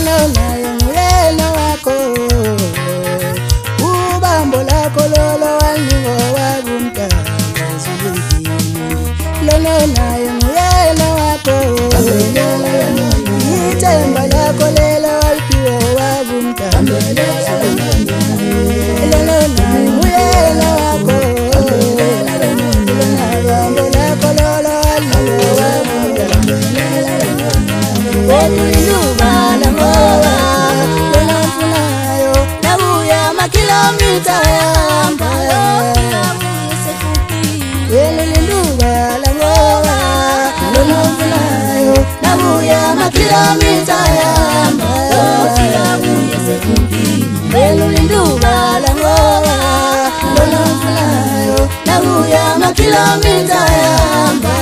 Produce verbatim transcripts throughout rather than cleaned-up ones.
Lolo naye nguyena wako ubambo lako lolo walingo wabumtanga zulukini. Lolo naye nguyena wako itemba lako lelo walpiwo wabumtanga zulukini. Lolo naye nguyena wako ubambo lako lolo walingo wabumtanga Wenulinubala ngowa Wenafunayo Nabuya makilomita yamba Wenulinubala ngowa Wenafunayo Nabuya makilomita yamba Wenulinubala ngowa Wenafunayo Nabuya makilomita yamba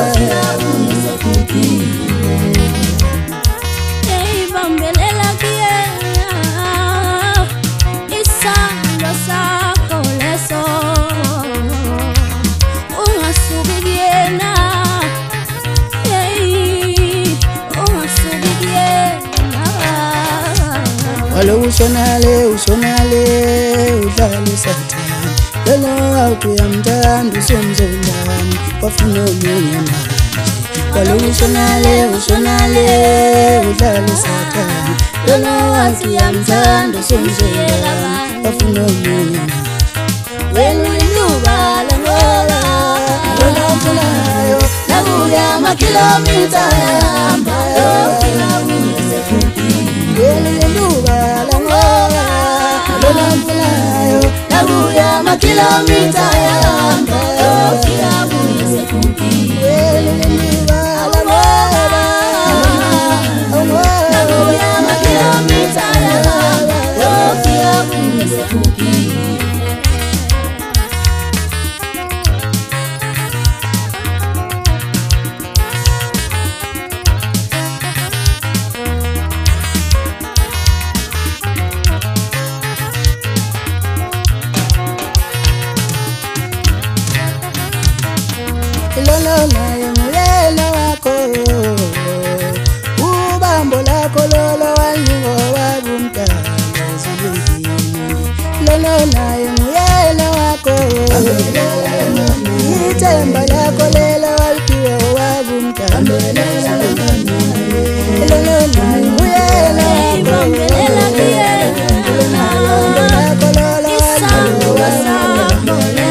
Walo usonale, usonale, udlale satani Lolo autu ya mtandu somzondani Wafuno mwenye manje Walo usonale, usonale, udlale satani Lolo autu ya mtandu somzondani Wafuno mwenye manje Wenu linubala ngola Lolo funayo Nabuya makilomita yambayo Wenu linubala ngola Lolo funayo Nabuya makilomita yambayo Wenu linubala ngola Nabuya makilomita yambayo Lolo naye nguyena wako ubambo lako lolo walingo wabumtanga zulukini. Lolo naye nguyena wako itemba lako lelo walpiwo wabumtanga zulukini. Lolo naye nguyena wako ubambo lako lolo walingo wabumtanga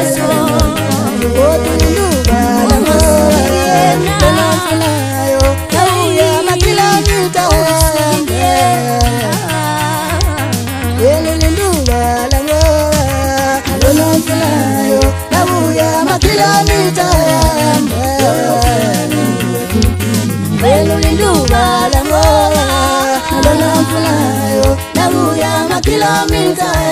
Kilomita yamba Wenulinubala ngowa Lolo funayo Nabuya makilomita